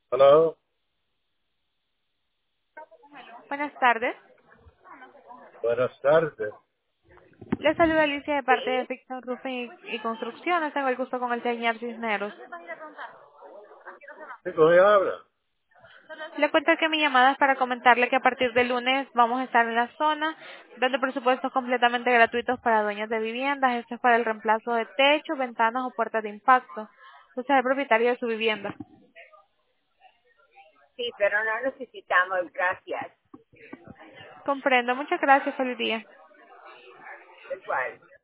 Hola, Buenas tardes. buenas tardes. Les saluda Alicia de parte de Pixar Roofing y Construcciones. Tengo el gusto con el señor Cisneros. ¿Sí, con ella habla? Le cuento que mi llamada es para comentarle que a partir del lunes vamos a estar en la zona dando presupuestos completamente gratuitos para dueños de viviendas. Esto es para el reemplazo de techo, ventanas o puertas de impacto. Usted es el propietario de su vivienda. Sí, pero no necesitamos, gracias. Comprendo. Muchas gracias. Feliz día. Igual.